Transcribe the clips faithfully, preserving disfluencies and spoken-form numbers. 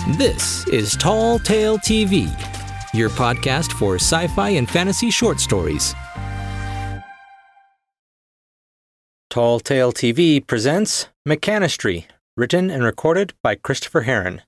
This is Tall Tale T V, your podcast for sci-fi and fantasy short stories. Tall Tale T V presents Mechanistry, written and recorded by Christopher Heron.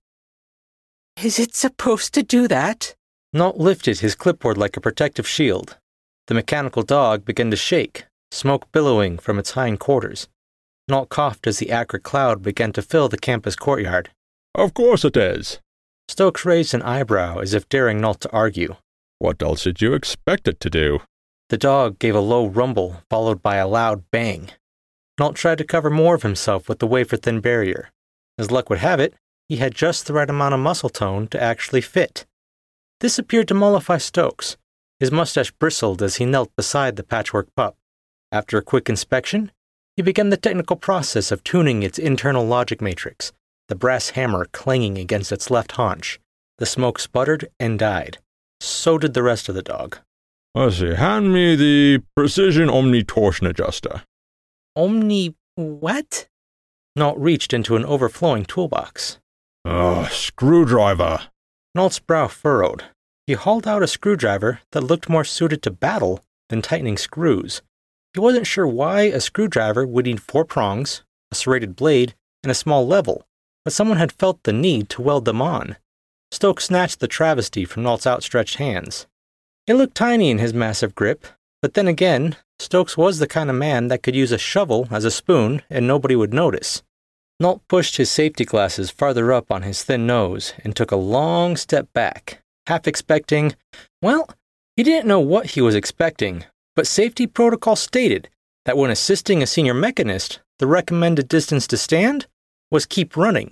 Is it supposed to do that? Nault lifted his clipboard like a protective shield. The mechanical dog began to shake, smoke billowing from its hindquarters. Nault coughed as the acrid cloud began to fill the campus courtyard. Of course it is. Stokes raised an eyebrow as if daring Nault to argue. What else did you expect it to do? The dog gave a low rumble, followed by a loud bang. Nault tried to cover more of himself with the wafer-thin barrier. As luck would have it, he had just the right amount of muscle tone to actually fit. This appeared to mollify Stokes. His mustache bristled as he knelt beside the patchwork pup. After a quick inspection, he began the technical process of tuning its internal logic matrix, the brass hammer clanging against its left haunch. The smoke sputtered and died. So did the rest of the dog. Let's see, hand me the Precision Omni Torsion Adjuster. Omni... what? Nault reached into an overflowing toolbox. Ugh, screwdriver. Nault's brow furrowed. He hauled out a screwdriver that looked more suited to battle than tightening screws. He wasn't sure why a screwdriver would need four prongs, a serrated blade, and a small level, but someone had felt the need to weld them on. Stokes snatched the travesty from Nault's outstretched hands. It looked tiny in his massive grip, but then again, Stokes was the kind of man that could use a shovel as a spoon and nobody would notice. Nault pushed his safety glasses farther up on his thin nose and took a long step back, half expecting, well, he didn't know what he was expecting, but safety protocol stated that when assisting a senior mechanist, the recommended distance to stand was keep running.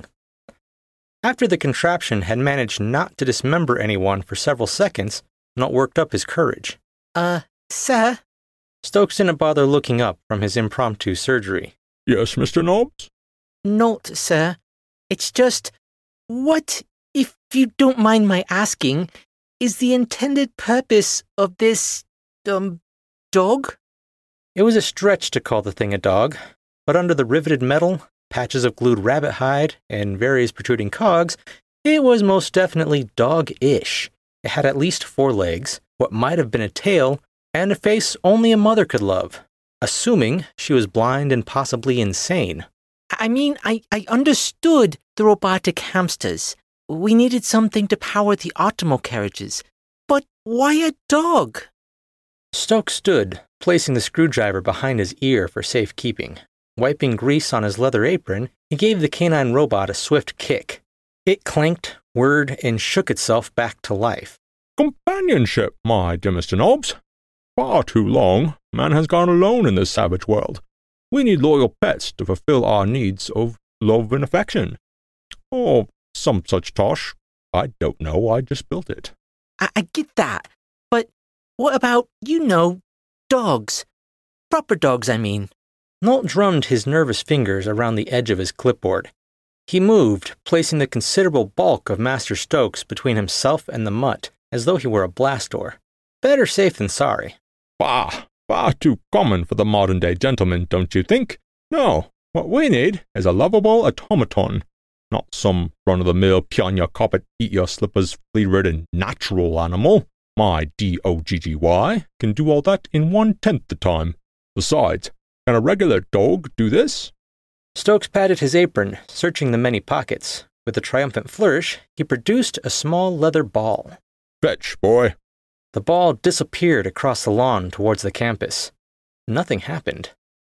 After the contraption had managed not to dismember anyone for several seconds, Nault worked up his courage. Uh, sir? Stokes didn't bother looking up from his impromptu surgery. Yes, Mister Nobbs? Nault, sir. It's just, what, if you don't mind my asking, is the intended purpose of this, um, dog? It was a stretch to call the thing a dog, but under the riveted metal, patches of glued rabbit hide, and various protruding cogs, it was most definitely dog-ish. It had at least four legs, what might have been a tail, and a face only a mother could love, assuming she was blind and possibly insane. I mean, I, I understood the robotic hamsters. We needed something to power the Optimal carriages. But why a dog? Stokes stood, placing the screwdriver behind his ear for safekeeping. Wiping grease on his leather apron, he gave the canine robot a swift kick. It clanked, whirred, and shook itself back to life. Companionship, my dear Mister Nobbs. Far too long, man has gone alone in this savage world. We need loyal pets to fulfill our needs of love and affection. Or some such tosh. I don't know, I just built it. I, I get that, but what about, you know, dogs? Proper dogs, I mean. Nault drummed his nervous fingers around the edge of his clipboard. He moved, placing the considerable bulk of Master Stokes between himself and the mutt, as though he were a blast door. Better safe than sorry. Bah! Far too common for the modern-day gentleman, don't you think? No, what we need is a lovable automaton, not some run-of-the-mill piano-carpet eat-your-slippers flea-ridden natural animal. My D O G G Y can do all that in one-tenth the time. Besides, can a regular dog do this? Stokes patted his apron, searching the many pockets. With a triumphant flourish, he produced a small leather ball. Fetch, boy. The ball disappeared across the lawn towards the campus. Nothing happened.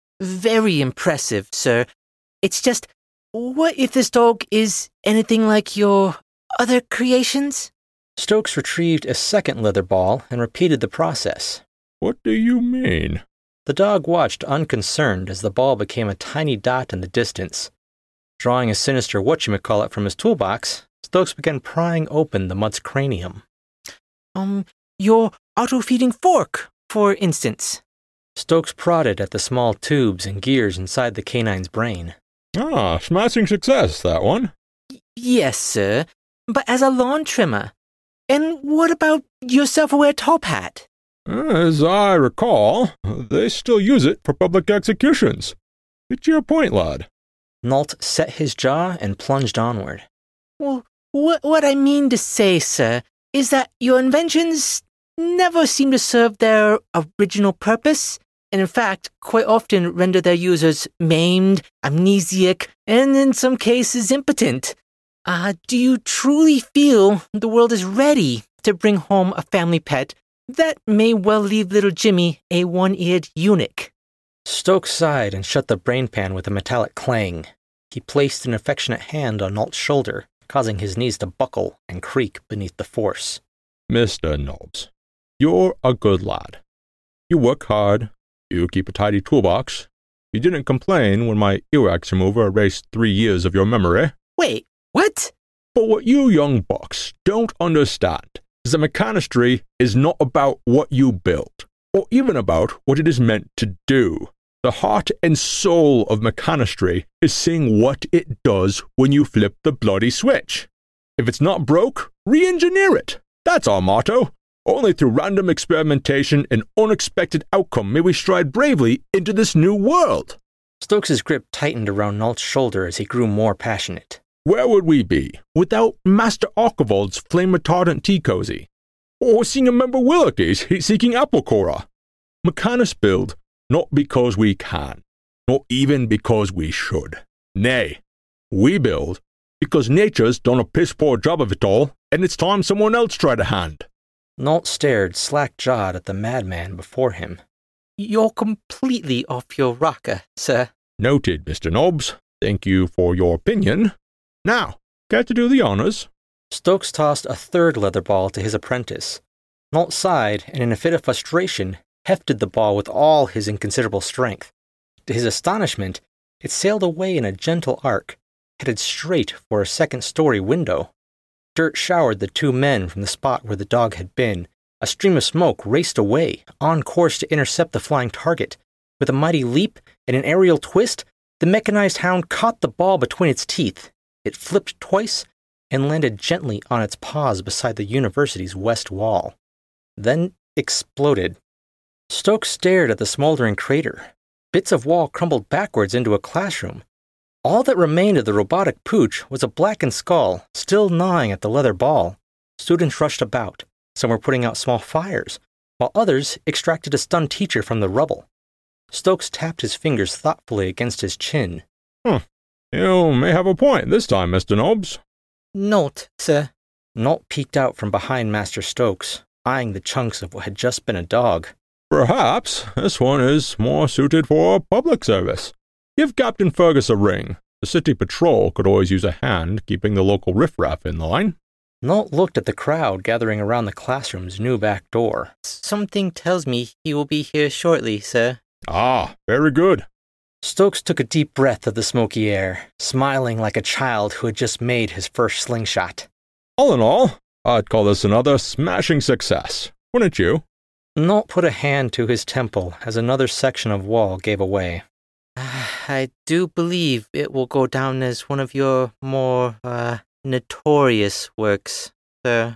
Very impressive, sir. It's just, what if this dog is anything like your other creations? Stokes retrieved a second leather ball and repeated the process. What do you mean? The dog watched unconcerned as the ball became a tiny dot in the distance. Drawing a sinister whatchamacallit from his toolbox, Stokes began prying open the mutt's cranium. Um, your auto-feeding fork, for instance. Stokes prodded at the small tubes and gears inside the canine's brain. Ah, smashing success, that one. Y- yes, sir, but as a lawn trimmer. And what about your self-aware top hat? As I recall, they still use it for public executions. Get your point, lad. Nault set his jaw and plunged onward. Well, What, what I mean to say, sir, is that your inventions never seem to serve their original purpose, and in fact, quite often render their users maimed, amnesiac, and in some cases impotent. Uh, do you truly feel the world is ready to bring home a family pet that may well leave little Jimmy a one-eared eunuch? Stokes sighed and shut the brain pan with a metallic clang. He placed an affectionate hand on Nolt's shoulder, causing his knees to buckle and creak beneath the force. Mister Nobbs, you're a good lad. You work hard, you keep a tidy toolbox. You didn't complain when my earwax remover erased three years of your memory. Wait, what? But what you young bucks don't understand is that mechanistry is not about what you build, or even about what it is meant to do. The heart and soul of mechanistry is seeing what it does when you flip the bloody switch. If it's not broke, re-engineer it. That's our motto. Only through random experimentation and unexpected outcome may we stride bravely into this new world. Stokes' grip tightened around Nolt's shoulder as he grew more passionate. Where would we be without Master Archibald's flame-retardant tea cozy? Or Senior Member Willicky's heat-seeking apple corer? Mechanists build not because we can, nor even because we should. Nay, we build because nature's done a piss-poor job of it all, and it's time someone else tried a hand. Nolt stared slack-jawed at the madman before him. You're completely off your rocker, sir. Noted, Mister Nobbs. Thank you for your opinion. Now, care to do the honors? Stokes tossed a third leather ball to his apprentice. Nolt sighed, and in a fit of frustration, hefted the ball with all his inconsiderable strength. To his astonishment, it sailed away in a gentle arc, headed straight for a second-story window. Dirt showered the two men from the spot where the dog had been. A stream of smoke raced away, on course to intercept the flying target. With a mighty leap and an aerial twist, the mechanized hound caught the ball between its teeth. It flipped twice and landed gently on its paws beside the university's west wall. Then exploded. Stokes stared at the smoldering crater. Bits of wall crumbled backwards into a classroom. All that remained of the robotic pooch was a blackened skull, still gnawing at the leather ball. Students rushed about. Some were putting out small fires, while others extracted a stunned teacher from the rubble. Stokes tapped his fingers thoughtfully against his chin. Huh. You may have a point this time, Mister Nobbs. Note, sir. Nolt peeked out from behind Master Stokes, eyeing the chunks of what had just been a dog. Perhaps this one is more suited for public service. Give Captain Fergus a ring. The city patrol could always use a hand keeping the local riffraff in line. Nolt looked at the crowd gathering around the classroom's new back door. Something tells me he will be here shortly, sir. Ah, very good. Stokes took a deep breath of the smoky air, smiling like a child who had just made his first slingshot. All in all, I'd call this another smashing success, wouldn't you? Nolt put a hand to his temple as another section of wall gave away. I do believe it will go down as one of your more, uh, notorious works, sir.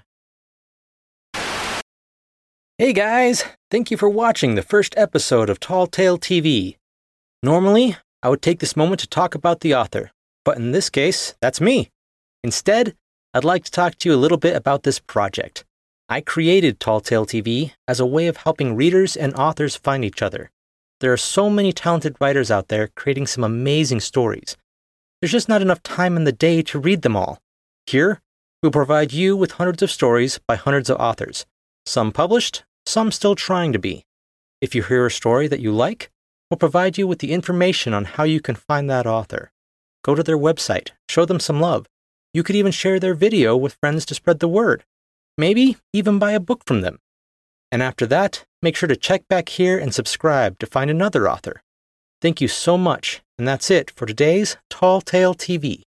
Hey guys, thank you for watching the first episode of Tall Tale T V. Normally, I would take this moment to talk about the author, but in this case, that's me. Instead, I'd like to talk to you a little bit about this project. I created Tall Tale T V as a way of helping readers and authors find each other. There are so many talented writers out there creating some amazing stories. There's just not enough time in the day to read them all. Here, we'll provide you with hundreds of stories by hundreds of authors, some published, some still trying to be. If you hear a story that you like, we'll provide you with the information on how you can find that author. Go to their website, show them some love. You could even share their video with friends to spread the word. Maybe even buy a book from them. And after that, make sure to check back here and subscribe to find another author. Thank you so much, and that's it for today's Tall Tale T V.